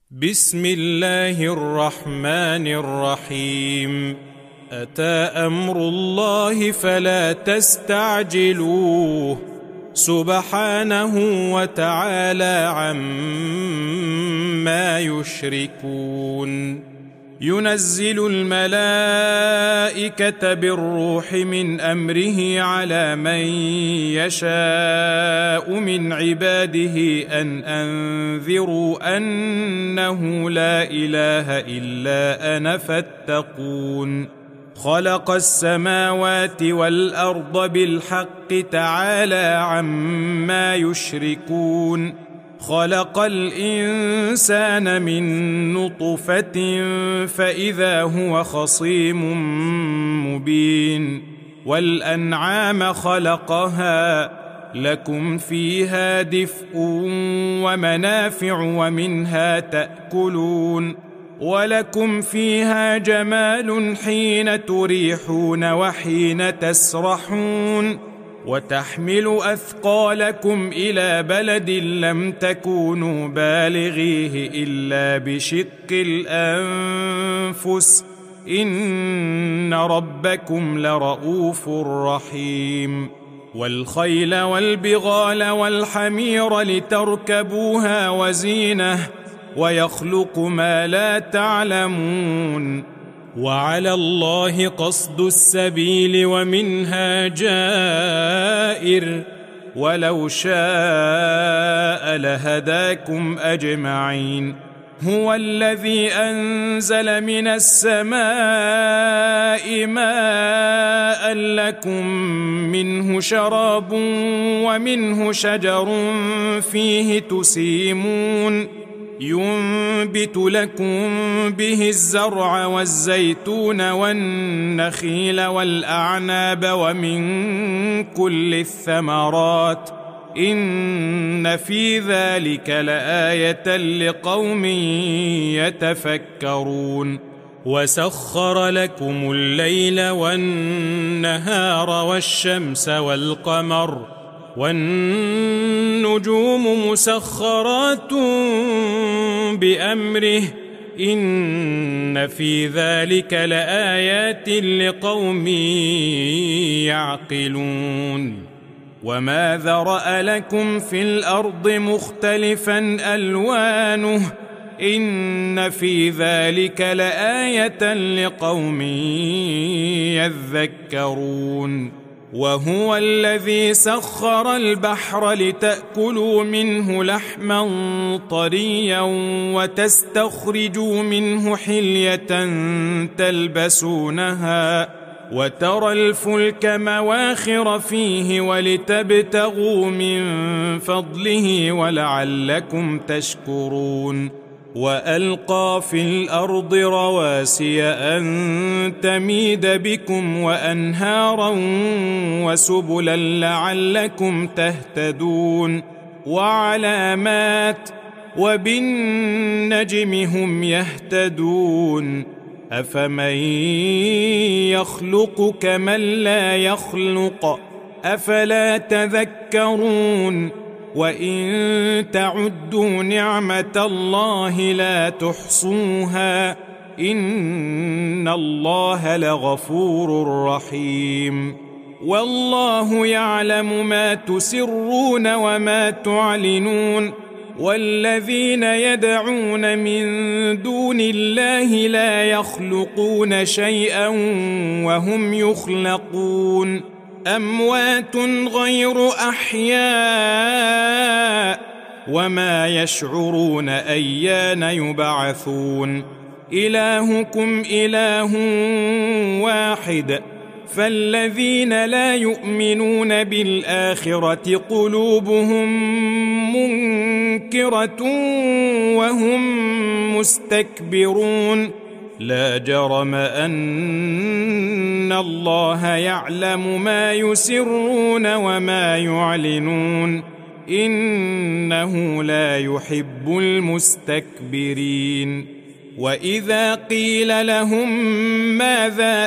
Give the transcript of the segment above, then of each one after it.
بسم الله الرحمن الرحيم. أتى أمر الله فلا تستعجلوه سبحانه وتعالى عما يشركون. ينزل الملائكة بالروح من أمره على من يشاء من عباده أن أنذروا أنه لا إله إلا أنا فاتقون. خلق السماوات والأرض بالحق تعالى عما يشركون. خلق الإنسان من نطفة فإذا هو خصيم مبين. والأنعام خلقها لكم فيها دفء ومنافع ومنها تأكلون. ولكم فيها جمال حين تريحون وحين تسرحون. وتحمل أثقالكم إلى بلد لم تكونوا بالغيه إلا بشق الأنفس إن ربكم لرؤوف رحيم. والخيل والبغال والحمير لتركبوها وزينة ويخلق ما لا تعلمون. وعلى الله قصد السبيل ومنها جائر ولو شاء لهداكم أجمعين. هو الذي أنزل من السماء ماء لكم منه شراب ومنه شجر فيه تسيمون. ينبت لكم به الزرع والزيتون والنخيل والأعناب ومن كل الثمرات إن في ذلك لآية لقوم يتفكرون. وسخر لكم الليل والنهار والشمس والقمر والنجوم مسخرات بأمره إن في ذلك لآيات لقوم يعقلون. وما ذرأ لكم في الأرض مختلفا ألوانه إن في ذلك لآية لقوم يذكرون. وهو الذي سخر البحر لتأكلوا منه لحما طريا وتستخرجوا منه حلية تلبسونها وترى الفلك مواخر فيه ولتبتغوا من فضله ولعلكم تشكرون. وألقى في الأرض رواسي أن تميد بكم وأنهارا وسبلا لعلكم تهتدون. وعلامات وبالنجم هم يهتدون. أفمن يخلق كمن لا يخلق أفلا تذكرون. وإن تعدوا نعمة الله لا تحصوها إن الله لغفور رحيم. والله يعلم ما تسرون وما تعلنون. والذين يدعون من دون الله لا يخلقون شيئا وهم يخلقون. أموات غير أحياء وما يشعرون أيان يبعثون. إلهكم إله واحد فالذين لا يؤمنون بالآخرة قلوبهم منكرة وهم مستكبرون. لا جرم أن الله يعلم ما يسرون وما يعلنون إنه لا يحب المستكبرين. وإذا قيل لهم ماذا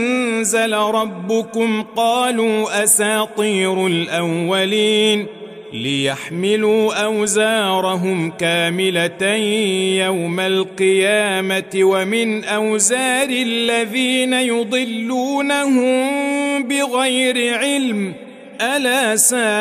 أنزل ربكم قالوا أساطير الأولين ليحملوا أوزارهم كاملة يوم القيامة ومن أوزار الذين يضلونهم بغير علم ألا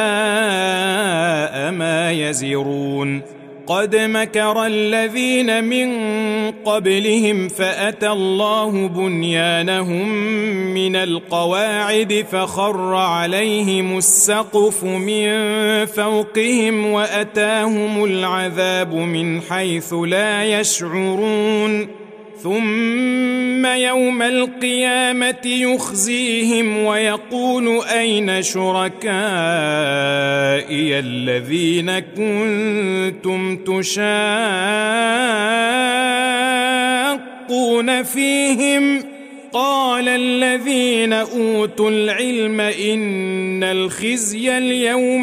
ساء ما يزرون قد مكر الذين من قبلهم فأتى الله بنيانهم من القواعد فخر عليهم السقف من فوقهم وأتاهم العذاب من حيث لا يشعرون ثم يوم القيامة يخزيهم ويقول أين شركائي الذين كنتم تشاقون فيهم قال الذين أوتوا العلم إن الخزي اليوم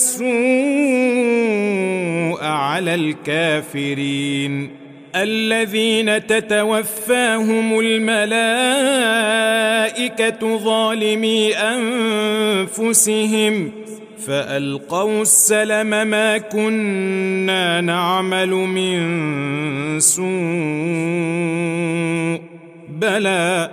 والسوء على الكافرين الذين تتوفاهم الملائكة ظالمي أنفسهم فألقوا السلم ما كنا نعمل من سوء بلى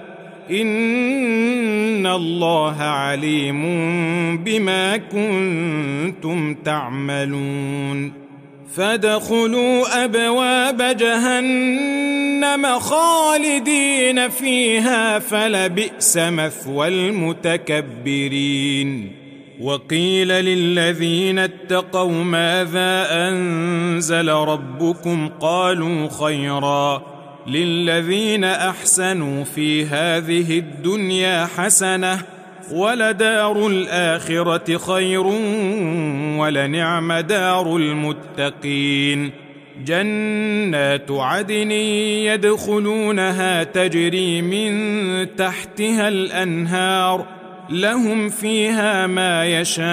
إن الله عليم بما كنتم تعملون فادخلوا أبواب جهنم خالدين فيها فلبئس مثوى المتكبرين وقيل للذين اتقوا ماذا أنزل ربكم قالوا خيرا للذين أحسنوا في هذه الدنيا حسنة ولدار الآخرة خير ولنعم دار المتقين جنات عدن يدخلونها تجري من تحتها الأنهار لهم فيها ما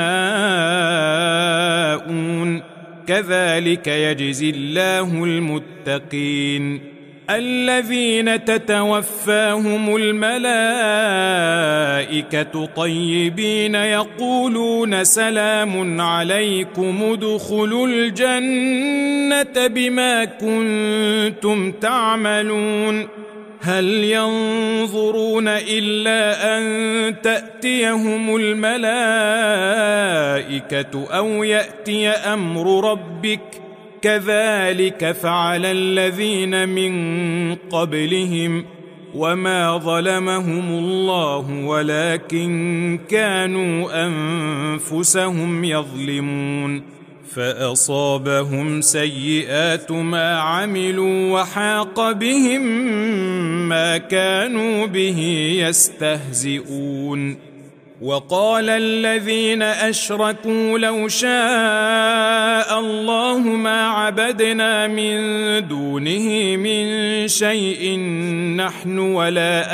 يشاءون كذلك يجزي الله المتقين الذين تتوفاهم الملائكة طيبين يقولون سلام عليكم ادخلوا الجنة بما كنتم تعملون هل ينظرون إلا أن تأتيهم الملائكة أو يأتي أمر ربك كذلك فعل الذين من قبلهم وما ظلمهم الله ولكن كانوا أنفسهم يظلمون فأصابهم سيئات ما عملوا وحاق بهم ما كانوا به يستهزئون وقال الذين أشركوا لو شاء الله ما عبدنا من دونه من شيء نحن ولا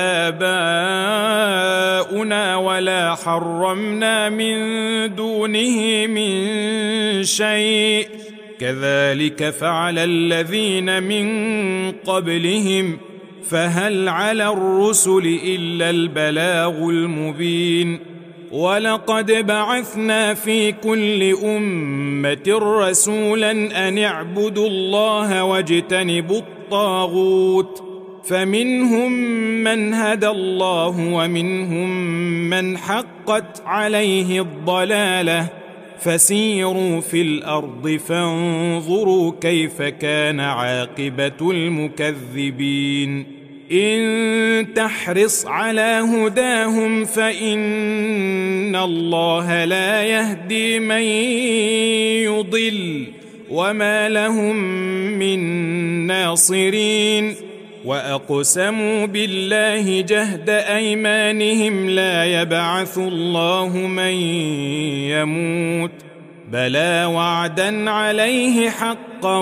آباؤنا ولا حرمنا من دونه من شيء كذلك فعل الذين من قبلهم فهل على الرسل إلا البلاغ المبين ولقد بعثنا في كل أمة رسولا أن اعبدوا الله واجتنبوا الطاغوت فمنهم من هدى الله ومنهم من حقت عليه الضلالة فسيروا في الأرض فانظروا كيف كان عاقبة المكذبين إن تحرص على هداهم فإن الله لا يهدي من يضل وما لهم من ناصرين وأقسموا بالله جهد أيمانهم لا يبعث الله من يموت بلى وعدا عليه حقا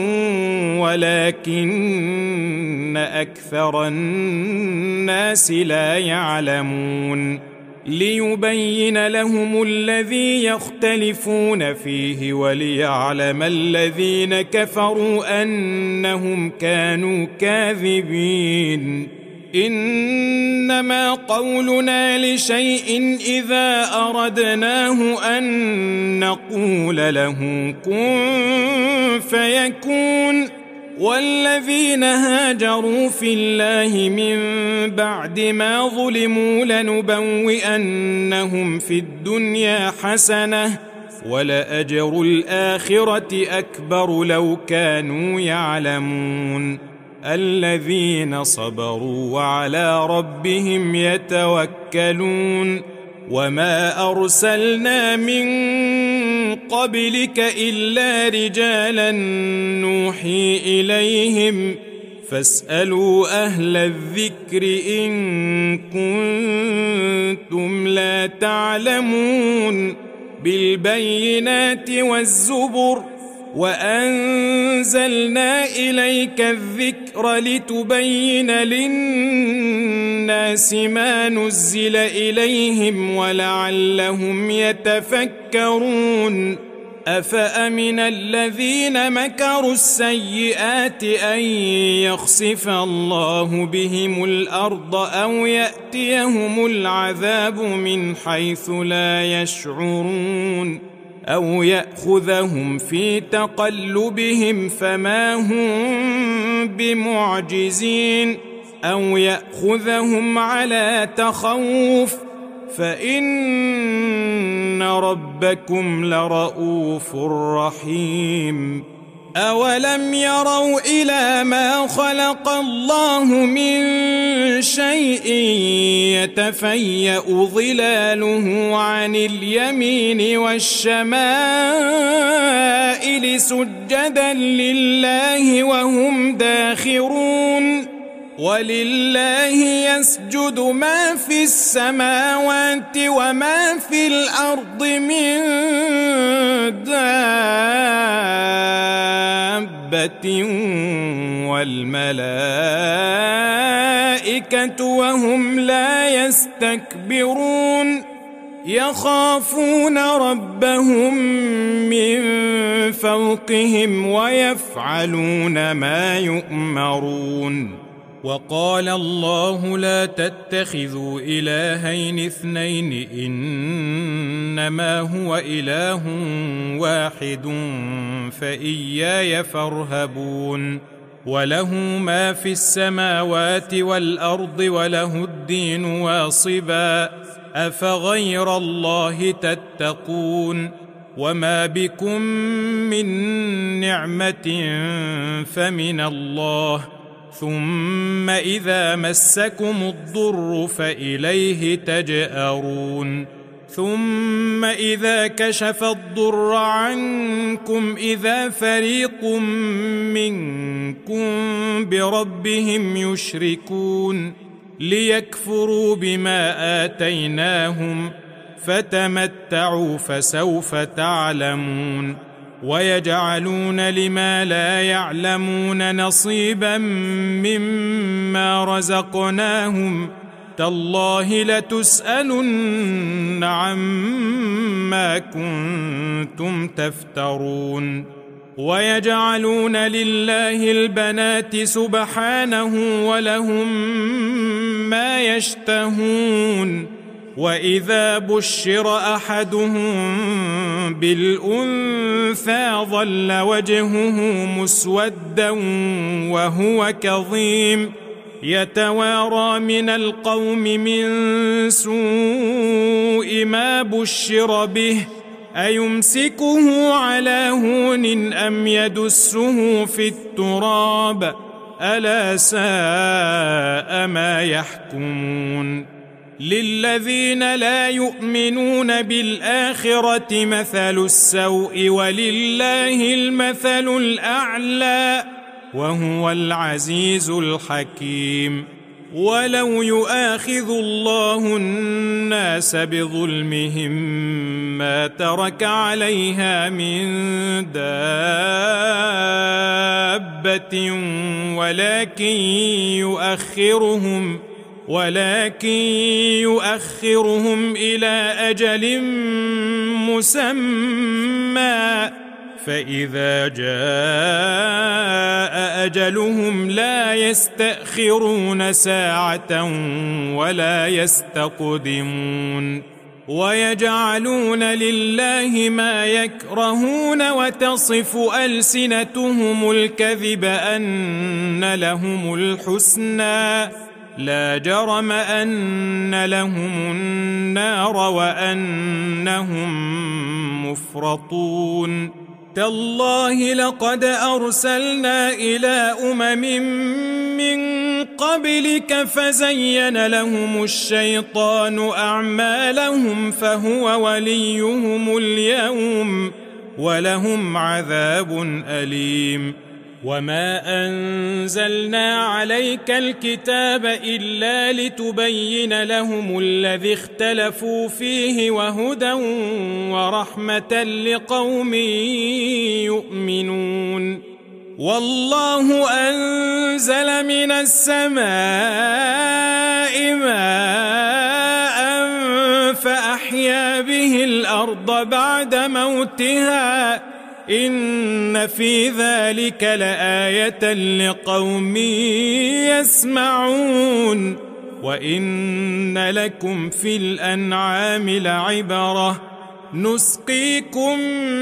ولكن أكثر الناس لا يعلمون ليبين لهم الذي يختلفون فيه وليعلم الذين كفروا أنهم كانوا كاذبين إنما قولنا لشيء إذا أردناه أن نقول له كن فيكون. والذين هاجروا في الله من بعد ما ظلموا لنبوئنهم في الدنيا حسنة ولأجر الآخرة أكبر لو كانوا يعلمون. الذين صبروا وعلى ربهم يتوكلون. وما أرسلنا من قبلك إلا رجالا نوحي إليهم فاسألوا أهل الذكر إن كنتم لا تعلمون. بالبينات والزبر وأنزلنا إليك الذكر لتبين للناس ما نزل إليهم ولعلهم يتفكرون. أفأمن الذين مكروا السيئات أن يخسف الله بهم الأرض أو يأتيهم العذاب من حيث لا يشعرون أو يأخذهم في تقلبهم فما هم بمعجزين أو يأخذهم على تخوف فإن ربكم لرؤوف رحيم. أولم يروا إلى ما خلق الله من شيء يتفيأ ظلاله عن اليمين والشمائل سجدا لله وهم داخرون. ولله يسجد ما في السماوات وما في الأرض من دابة والملائكة وهم لا يستكبرون يخافون ربهم من فوقهم ويفعلون ما يؤمرون. وقال الله لا تتخذوا إلهين اثنين إنما هو إله واحد فإياي فارهبون. وله ما في السماوات والأرض وله الدين واصبا أفغير الله تتقون. وما بكم من نعمة فمن الله ثم إذا مسكم الضر فإليه تجأرون. ثم إذا كشف الضر عنكم إذا فريق منكم بربهم يشركون ليكفروا بما آتيناهم فتمتعوا فسوف تعلمون. ويجعلون لما لا يعلمون نصيبا مما رزقناهم تالله لتسألن عما كنتم تفترون. ويجعلون لله البنات سبحانه ولهم ما يشتهون. وإذا بشر أحدهم بالأنثى ظل وجهه مسودا وهو كظيم يتوارى من القوم من سوء ما بشر به أيمسكه على هون أم يدسه في التراب ألا ساء ما يحكمون. للذين لا يؤمنون بالآخرة مثل السوء ولله المثل الأعلى وهو العزيز الحكيم. ولو يؤاخذ الله الناس بظلمهم ما ترك عليها من دابة ولكن يؤخرهم إلى أجل مسمى فإذا جاء أجلهم لا يستأخرون ساعة ولا يستقدمون ويجعلون لله ما يكرهون وتصف ألسنتهم الكذب أن لهم الحسنى لا جرم أن لهم النار وأنهم مفرطون تالله لقد أرسلنا إلى من قبلك فزين لهم الشيطان أعمالهم فهو وليهم اليوم ولهم عذاب أليم وما أنزلنا عليك الكتاب إلا لتبين لهم الذي اختلفوا فيه وهدى ورحمة لقوم يؤمنون والله أنزل من السماء ماء فأحيا به الأرض بعد موتها إن في ذلك لآية لقوم يسمعون وإن لكم في الأنعام لعبرة نسقيكم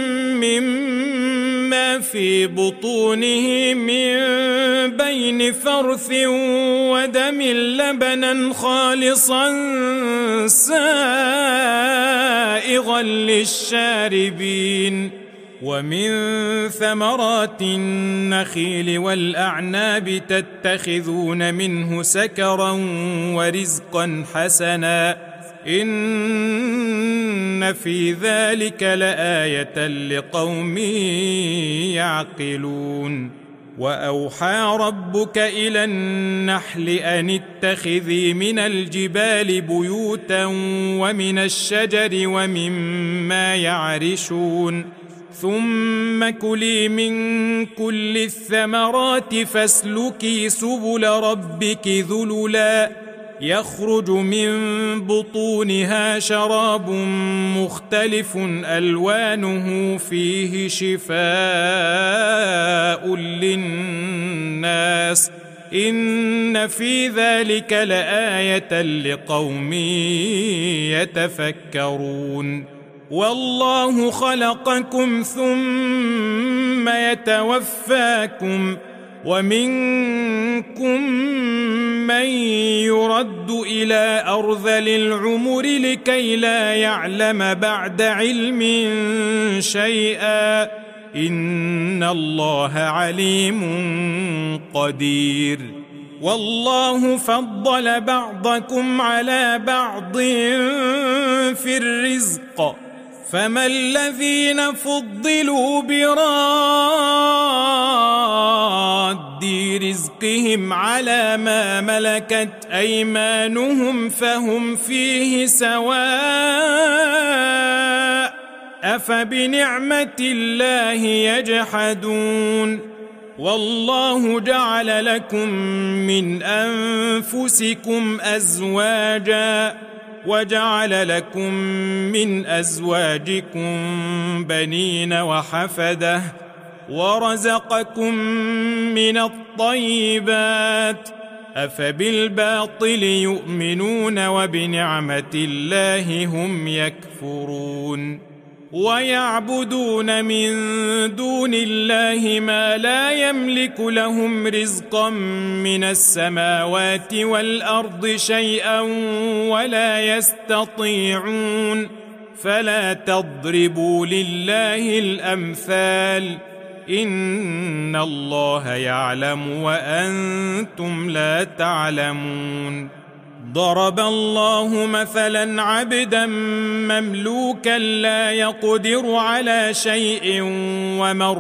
مما في بطونه من بين فرث ودم لبنا خالصا سائغا للشاربين ومن ثمرات النخيل والأعناب تتخذون منه سكرا ورزقا حسنا إن في ذلك لآية لقوم يعقلون وأوحى ربك إلى النحل أن اتخذي من الجبال بيوتا ومن الشجر ومما يعرشون ثم كلي من كل الثمرات فاسلكي سبل ربك ذللا يخرج من بطونها شراب مختلف ألوانه فيه شفاء للناس إن في ذلك لآية لقوم يتفكرون والله خلقكم ثم يتوفاكم ومنكم من يرد إلى أرذل العمر لكي لا يعلم بعد علم شيئا إن الله عليم قدير والله فضل بعضكم على بعض في الرزق فما الذين فضلوا براد رزقهم على ما ملكت أيمانهم فهم فيه سواء أفبنعمة الله يجحدون والله جعل لكم من أنفسكم أزواجا وجعل لكم من أزواجكم بنين وحفدة ورزقكم من الطيبات أفبالباطل يؤمنون وبنعمة الله هم يكفرون ويعبدون من دون الله ما لا يملك لهم رزقا من السماوات والأرض شيئا ولا يستطيعون فلا تضربوا لله الأمثال إن الله يعلم وأنتم لا تعلمون ضرب الله مثلا عبدا مملوكا لا يقدر على شيء ومن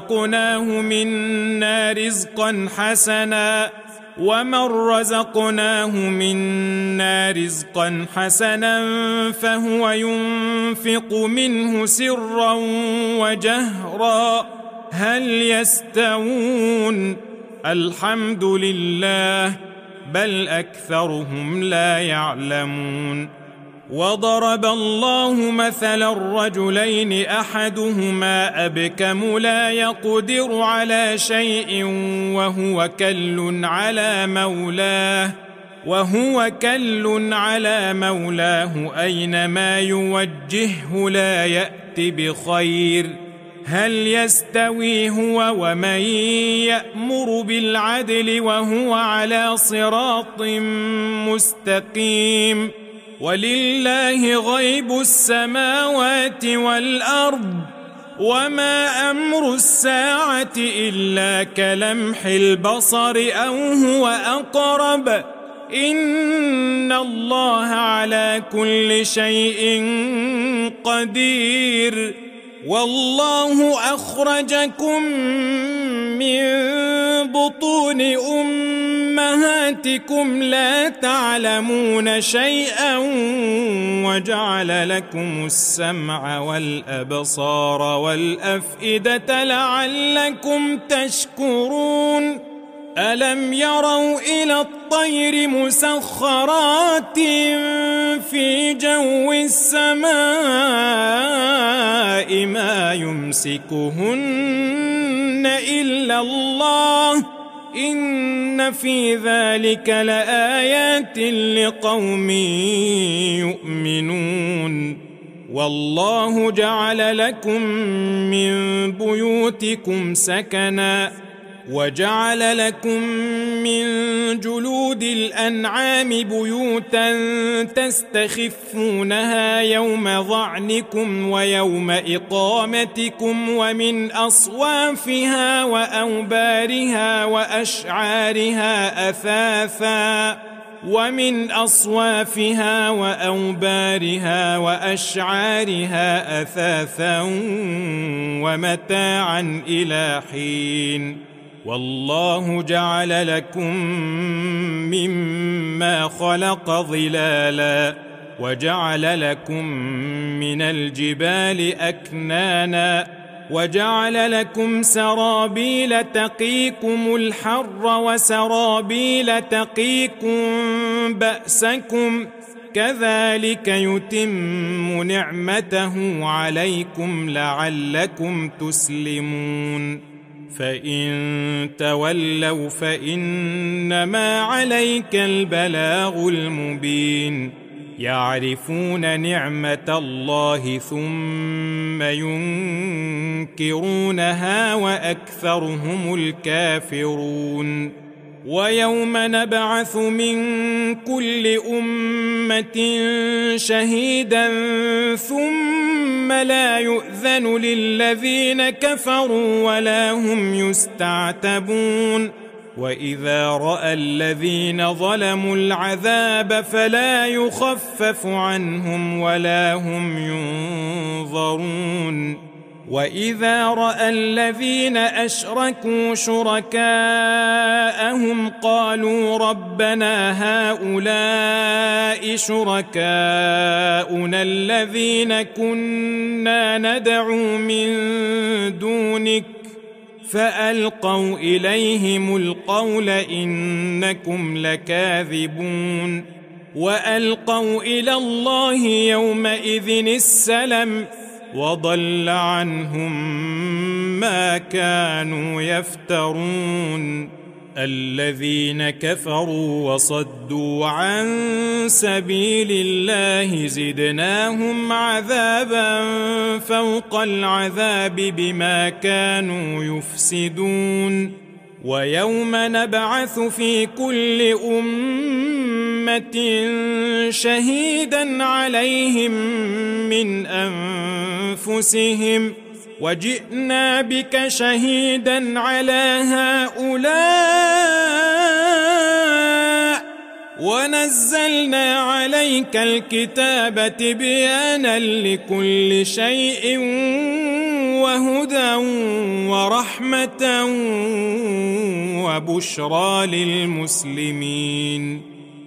رزقناه رزقا حسنا فهو ينفق منه سرا وجهرا هل يستوون الحمد لله بل أكثرهم لا يعلمون وضرب الله مثلا الرجلين أحدهما أبكم لا يقدر على شيء وهو كل على مولاه أينما يوجهه لا يأت بخير هل يستوي هو ومن يأمر بالعدل وهو على صراط مستقيم ولله غيب السماوات والأرض وما أمر الساعة إلا كلمح البصر أو هو أقرب إن الله على كل شيء قدير والله أخرجكم من بطون أمهاتكم لا تعلمون شيئا وجعل لكم السمع والأبصار والأفئدة لعلكم تشكرون ألم يروا إلى الطير مسخرات في جو السماء ما يمسكهن إلا الله إن في ذلك لآيات لقوم يؤمنون والله جعل لكم من بيوتكم سكنا وجعل لكم من جلود الأنعام بيوتا تستخفونها يوم ظعنكم ويوم إقامتكم ومن أصوافها وأوبارها وأشعارها أثاثا ومتاعا إلى حين والله جعل لكم مما خلق ظلالا وجعل لكم من الجبال أكنانا وجعل لكم سرابيل تقيكم الحر وسرابيل تقيكم بأسكم كذلك يتم نعمته عليكم لعلكم تسلمون فإن تولوا فإنما عليك البلاغ المبين يعرفون نعمة الله ثم ينكرونها وأكثرهم الكافرون ويوم نبعث من كل أمة شهيدا ثم لا يؤذن للذين كفروا ولا هم يستعتبون وإذا رأى الذين ظلموا العذاب فلا يخفف عنهم ولا هم ينظرون وإذا رأى الذين أشركوا شركاءهم قالوا ربنا هؤلاء شركاؤنا الذين كنا ندعو من دونك فألقوا إليهم القول إنكم لكاذبون وألقوا إلى الله يومئذ السلم وضل عنهم ما كانوا يفترون الذين كفروا وصدوا عن سبيل الله زدناهم عذابا فوق العذاب بما كانوا يفسدون ويوم نبعث في كل أمة شهيدا عليهم من أنفسهم وجئنا بك شهيدا على هؤلاء ونزلنا عليك الكتاب تبيانا لكل شيء وهدى ورحمة وبشرى للمسلمين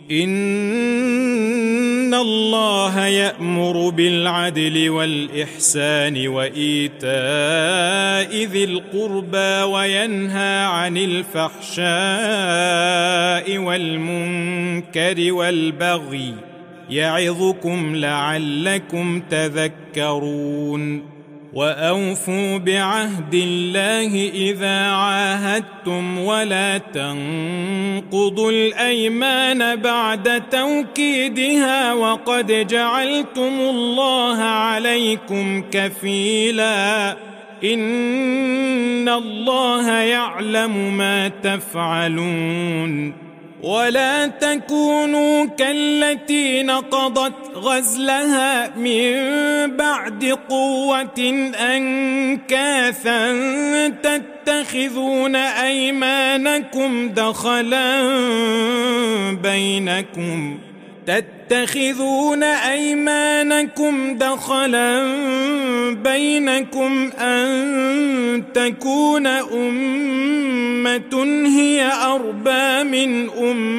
إن الله يأمر بالعدل والإحسان وإيتاء ذي القربى وينهى عن الفحشاء والمنكر والبغي يعظكم لعلكم تذكرون وأوفوا بعهد الله إذا عاهدتم ولا تنقضوا الأيمان بعد توكيدها وقد جعلتم الله عليكم كفيلا إن الله يعلم ما تفعلون ولا تكونوا كالتي نقضت غزلها من بعد قوة أنكاثا تتخذون أيمانكم دخلا بينكم أن تكون أمة هي أربى من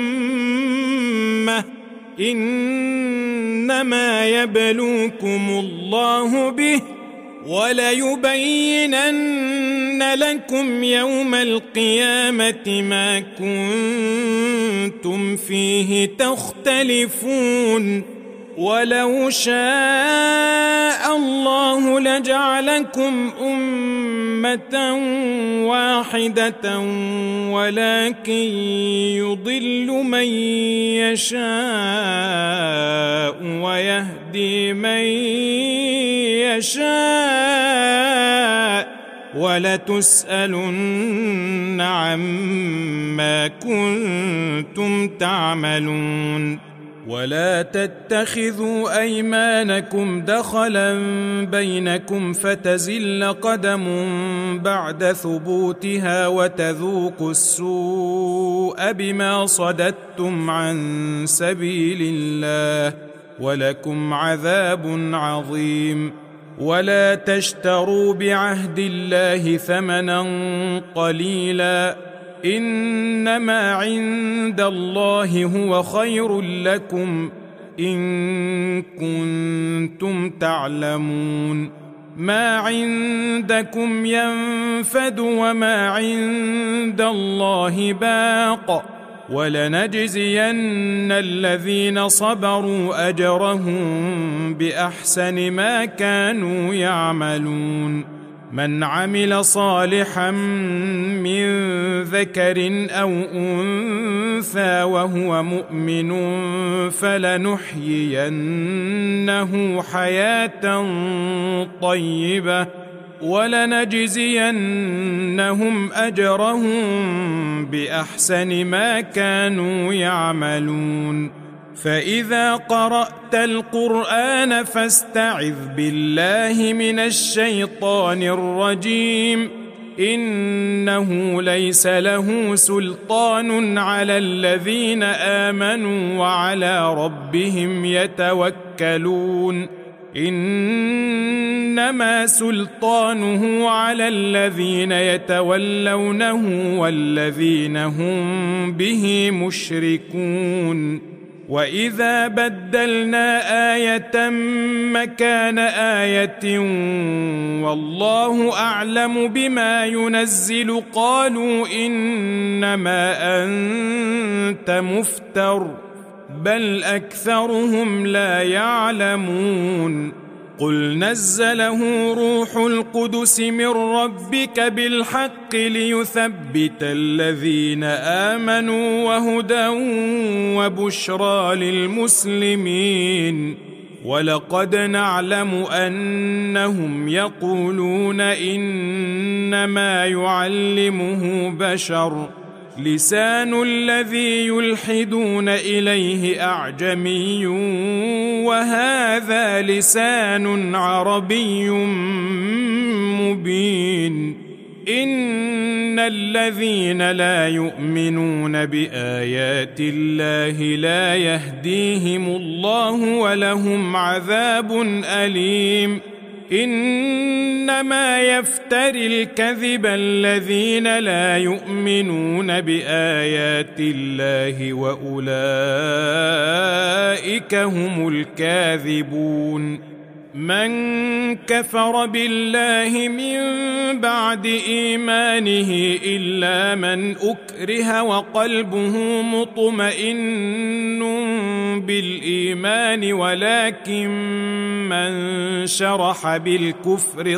أمة إنما يبلوكم الله به وليبينن لكم يوم القيامة ما كنتم فيه تختلفون ولو شاء الله لجعلكم أمة واحدة ولكن يضل من يشاء ويهدي من يشاء ولتسألن عما كنتم تعملون ولا تتخذوا أيمانكم دخلا بينكم فتزل قدم بعد ثبوتها وتذوقوا السوء بما صددتم عن سبيل الله ولكم عذاب عظيم ولا تشتروا بعهد الله ثمنا قليلا إنما عند الله هو خير لكم إن كنتم تعلمون ما عندكم ينفد وما عند الله باق ولنجزين الذين صبروا أجرهم بأحسن ما كانوا يعملون من عمل صالحا من ذكر أو أنثى وهو مؤمن فلنحيينه حياة طيبة ولنجزينهم أجرهم بأحسن ما كانوا يعملون فإذا قرأت القرآن فاستعذ بالله من الشيطان الرجيم إنه ليس له سلطان على الذين آمنوا وعلى ربهم يتوكلون إنما سلطانه على الذين يتولونه والذين هم به مشركون وإذا بدلنا آية مكان آية والله أعلم بما ينزل قالوا إنما أنت مفتر بل أكثرهم لا يعلمون قل نزله روح القدس من ربك بالحق ليثبت الذين آمنوا وهدى وبشرى للمسلمين ولقد نعلم أنهم يقولون إنما يعلمه بشر لسان الذي يلحدون إليه أعجمي وهذا لسان عربي مبين إن الذين لا يؤمنون بآيات الله لا يهديهم الله ولهم عذاب أليم إنما يفتري الكذب الذين لا يؤمنون بآيات الله وأولئك هم الكاذبون من كفر بالله من بعد إيمانه إلا من أكره وقلبه مطمئن بالإيمان ولكن من شرح بالكفر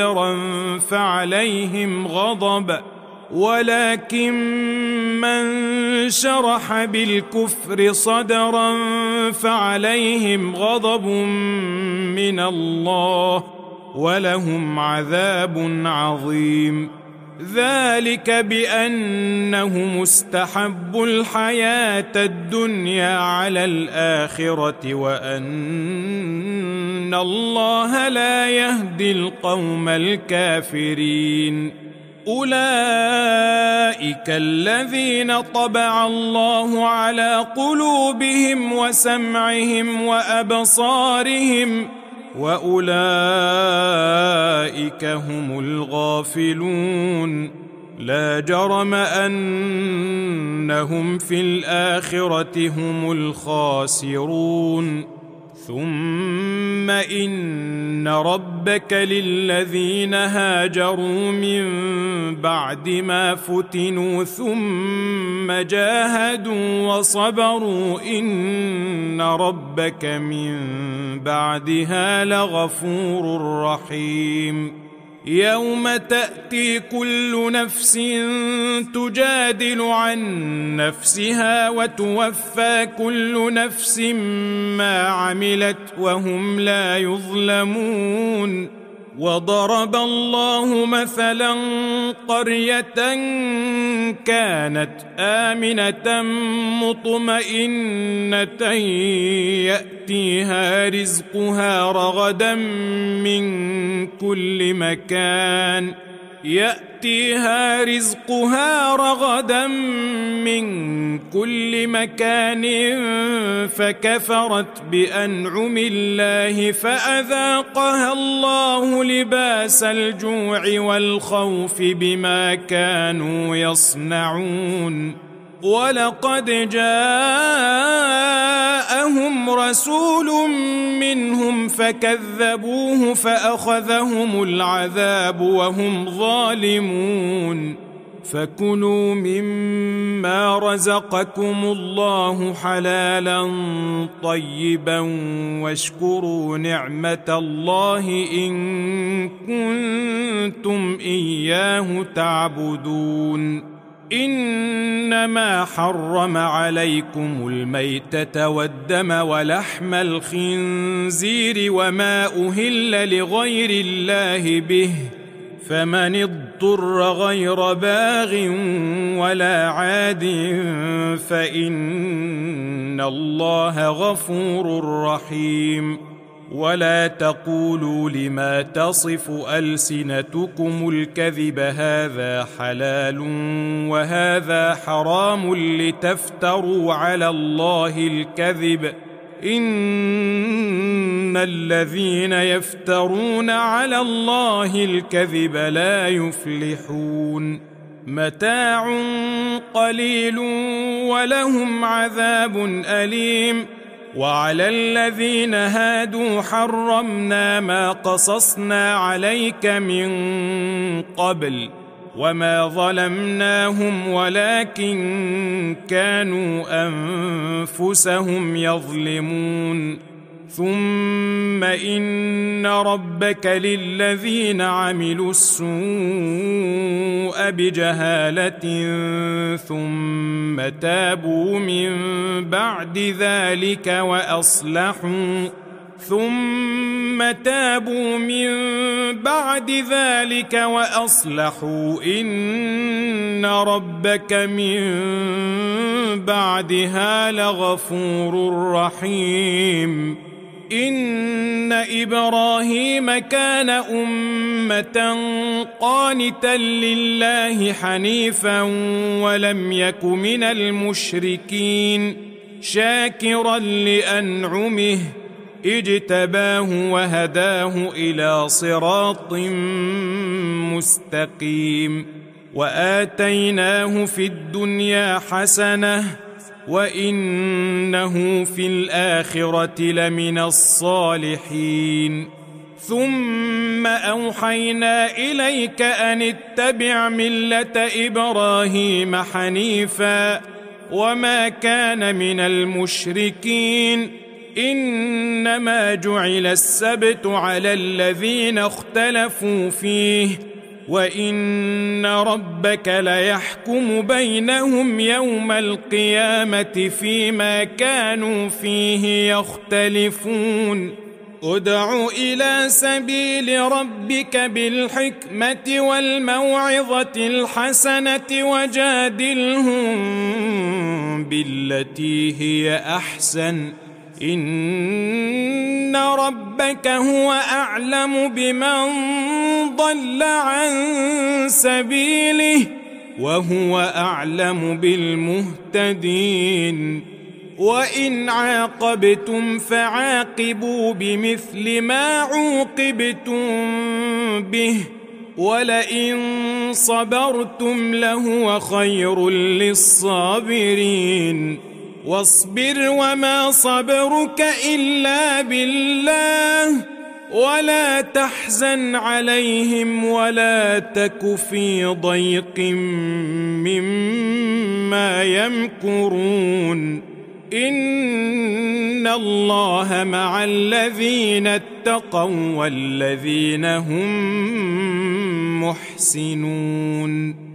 صدرا فعليهم غضب من الله ولهم عذاب عظيم. ذلك بأنهم استحبوا الحياة الدنيا على الآخرة وأن الله لا يهدي القوم الكافرين. أولئك الذين طبع الله على قلوبهم وسمعهم وأبصارهم وأولئك هم الغافلون. لا جرم أنهم في الآخرة هم الخاسرون. ثم إن ربك للذين هاجروا من بعد ما فتنوا ثم جاهدوا وصبروا إن ربك من بعدها لغفور رحيم. يوم تأتي كل نفس تجادل عن نفسها وتوفى كل نفس ما عملت وهم لا يظلمون. وضرب الله مثلا قرية كانت آمنة مطمئنة يأتيها رزقها رغدا من كل مكان فكفرت بأنعم الله فأذاقها الله لباس الجوع والخوف بما كانوا يصنعون. ولقد جاءهم رسول منهم فكذبوه فأخذهم العذاب وهم ظالمون. فكلوا مما رزقكم الله حلالا طيبا واشكروا نعمة الله إن كنتم إياه تعبدون. إنما حرم عليكم الميتة والدم ولحم الخنزير وما أهل لغير الله به فمن اضطر غير باغ ولا عاد فإن الله غفور رحيم. ولا تقولوا لما تصف ألسنتكم الكذب هذا حلال وهذا حرام لتفتروا على الله الكذب إن الذين يفترون على الله الكذب لا يفلحون. متاع قليل ولهم عذاب أليم. وعلى الذين هادوا حرمنا ما قصصنا عليك من قبل وما ظلمناهم ولكن كانوا أنفسهم يظلمون. ثم إن ربك للذين عملوا السوء بجهالة ثم تابوا من بعد ذلك وأصلحوا إن ربك من بعدها لغفور رحيم. إن إبراهيم كان أمة قانتا لله حنيفا ولم يك من المشركين شاكرا لأنعمه اجتباه وهداه إلى صراط مستقيم. وآتيناه في الدنيا حسنة وإنه في الآخرة لمن الصالحين. ثم أوحينا إليك أن اتبع ملة إبراهيم حنيفا وما كان من المشركين إنما جعل السبت على الذين اختلفوا فيه وإن ربك ليحكم بينهم يوم القيامة فيما كانوا فيه يختلفون ادع إلى سبيل ربك بالحكمة والموعظة الحسنة وجادلهم بالتي هي أحسن إن ربك هو أعلم بمن ضل عن سبيله وهو أعلم بالمهتدين وإن عاقبتم فعاقبوا بمثل ما عوقبتم به ولئن صبرتم لهو خير للصابرين واصبر وما صبرك إلا بالله ولا تحزن عليهم ولا تك في ضيق مما يمكرون إن الله مع الذين اتقوا والذين هم محسنون